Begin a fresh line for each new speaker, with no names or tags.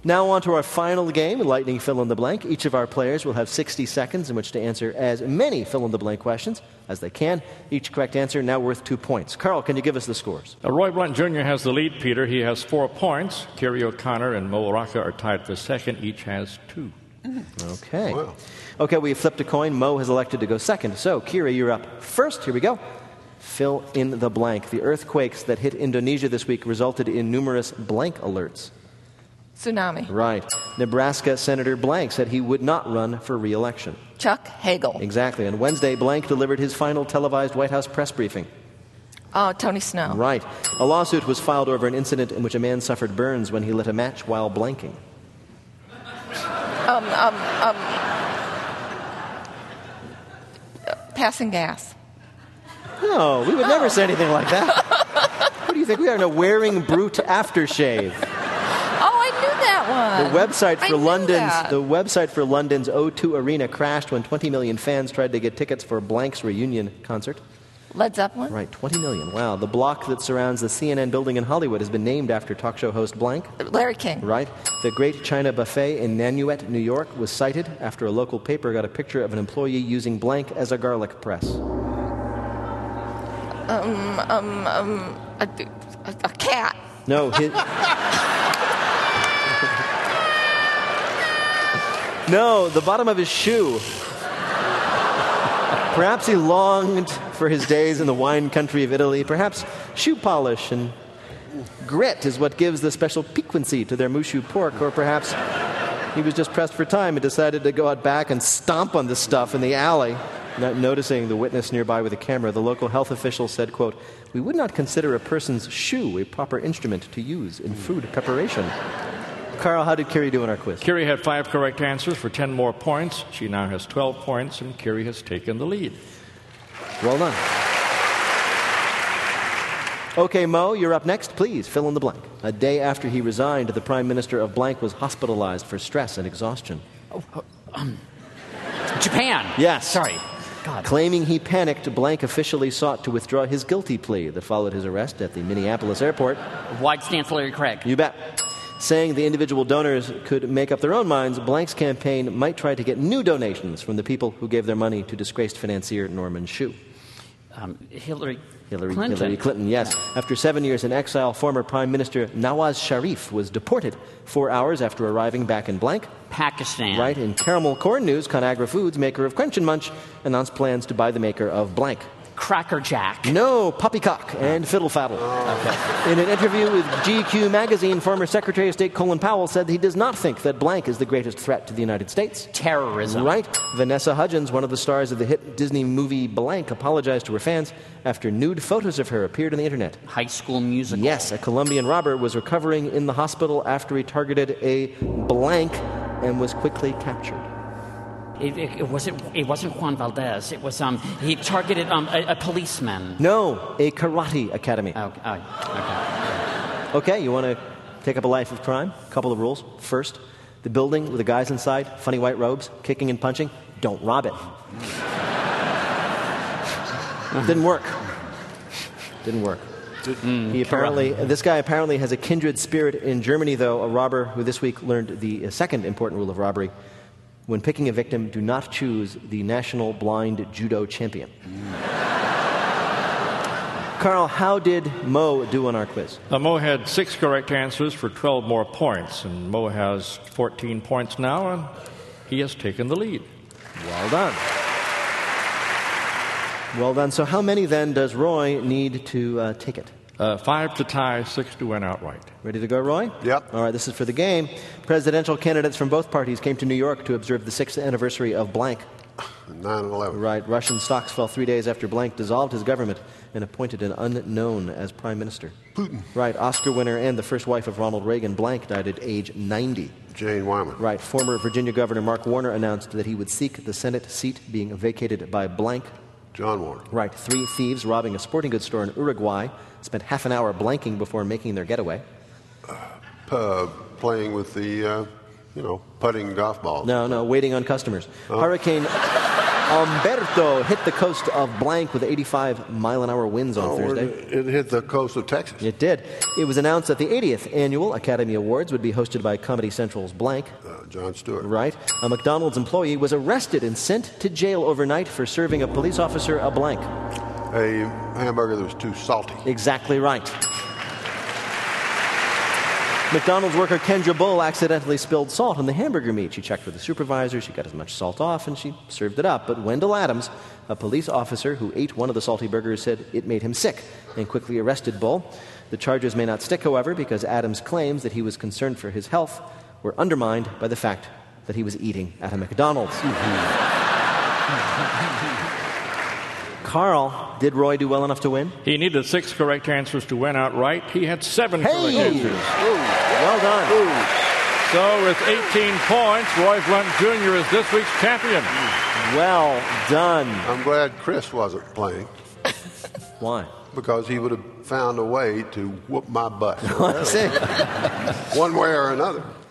Now on to our final game, Lightning Fill in the Blank. Each of our players will have 60 seconds in which to answer as many fill-in-the-blank questions as they can. Each correct answer now worth 2 points. Carl, can you give us the scores?
Roy Blunt Jr. has the lead, Peter. He has 4 points. Kerry O'Connor and Mo Rocca are tied for second. Each has 2.
Okay.
Wow.
Okay, we have flipped a coin. Mo has elected to go second. So, Kira, you're up first. Here we go. Fill in the blank. The earthquakes that hit Indonesia this week resulted in numerous blank alerts.
Tsunami.
Right. Nebraska Senator Blank said he would not run for re-election.
Chuck Hagel.
Exactly. On Wednesday, Blank delivered his final televised White House press briefing.
Tony Snow.
Right. A lawsuit was filed over an incident in which a man suffered burns when he lit a match while blanking.
Passing gas.
No, we would never say anything like that. Who do you think we are? No, wearing brute aftershave.
That one.
The website for London's O2 Arena crashed when 20 million fans tried to get tickets for Blank's reunion concert.
Led Zeppelin?
Right, 20 million. Wow. The block that surrounds the CNN building in Hollywood has been named after talk show host Blank.
Larry King.
Right. The Great China Buffet in Nanuet, New York was cited after a local paper got a picture of an employee using Blank as a garlic press.
A cat.
No, No, the bottom of his shoe. Perhaps he longed for his days in the wine country of Italy. Perhaps shoe polish and grit is what gives the special piquancy to their Mushu pork. Or perhaps he was just pressed for time and decided to go out back and stomp on this stuff in the alley. Not noticing the witness nearby with a camera, the local health official said, quote, "We would not consider a person's shoe a proper instrument to use in food preparation." Carl, how did Kerry do in our quiz?
Kerry had 5 correct answers for 10 more points. She now has 12 points, and Kerry has taken the lead.
Well done. Okay, Mo, you're up next. Please fill in the blank. A day after he resigned, the Prime Minister of blank was hospitalized for stress and exhaustion.
Japan.
Yes.
Sorry. God.
Claiming he panicked, blank officially sought to withdraw his guilty plea that followed his arrest at the Minneapolis airport.
Wide stance Larry Craig.
You bet. Saying the individual donors could make up their own minds, Blank's campaign might try to get new donations from the people who gave their money to disgraced financier Norman Shue.
Hillary
Clinton, yes. After 7 years in exile, former Prime Minister Nawaz Sharif was deported 4 hours after arriving back in blank.
Pakistan.
Right. In caramel corn news, Conagra Foods, maker of Crunch and Munch, announced plans to buy the maker of blank.
Cracker Jack.
No, Poppycock and Fiddle Faddle. Okay. In an interview with GQ magazine, former Secretary of State Colin Powell said he does not think that blank is the greatest threat to the United States.
Terrorism.
Right. Vanessa Hudgens, one of the stars of the hit Disney movie Blank, apologized to her fans after nude photos of her appeared on the internet.
High School Musical.
Yes, a Colombian robber was recovering in the hospital after he targeted a blank and was quickly captured.
It wasn't Juan Valdez. It was he targeted a policeman.
No, a karate academy.
Okay.
Okay, you want to take up a life of crime? A couple of rules. First, the building with the guys inside, funny white robes, kicking and punching. Don't rob it. Didn't work. This guy apparently has a kindred spirit in Germany, though. A robber who this week learned the second important rule of robbery. When picking a victim, do not choose the national blind judo champion. Carl, how did Mo do on our quiz?
Mo had 6 correct answers for 12 more points, and Mo has 14 points now, and he has taken the lead.
Well done. Well done. So how many, then, does Roy need to take it?
5 to tie, 6 to win outright.
Ready to go, Roy?
Yep.
All right, this is for the game. Presidential candidates from both parties came to New York to observe the 6th anniversary of blank.
9/11.
Right. Russian stocks fell 3 days after blank dissolved his government and appointed an unknown as prime minister.
Putin.
Right. Oscar winner and the first wife of Ronald Reagan, blank, died at age 90.
Jane Wyman.
Right. Former Virginia Governor Mark Warner announced that he would seek the Senate seat being vacated by blank.
John Warner.
Right. 3 thieves robbing a sporting goods store in Uruguay spent half an hour blanking before making their getaway.
Playing with the, putting golf balls.
No, waiting on customers. Hurricane Humberto hit the coast of blank with 85-mile-an-hour winds on Thursday.
It hit the coast of Texas.
It did. It was announced that the 80th Annual Academy Awards would be hosted by Comedy Central's blank.
John Stewart.
Right. A McDonald's employee was arrested and sent to jail overnight for serving a police officer a blank.
A hamburger that was too salty.
Exactly right. McDonald's worker Kendra Bull accidentally spilled salt on the hamburger meat. She checked with the supervisor. She got as much salt off, and she served it up. But Wendell Adams, a police officer who ate one of the salty burgers, said it made him sick and quickly arrested Bull. The charges may not stick, however, because Adams' claims that he was concerned for his health were undermined by the fact that he was eating at a McDonald's. Carl, did Roy do well enough to win?
He needed 6 correct answers to win outright. He had 7 correct answers.
Well done.
So with 18 points, Roy Blunt Jr. is this week's champion.
Well done.
I'm glad Chris wasn't playing
Why?
because he would have found a way to whoop my butt.
I see.
One way or another.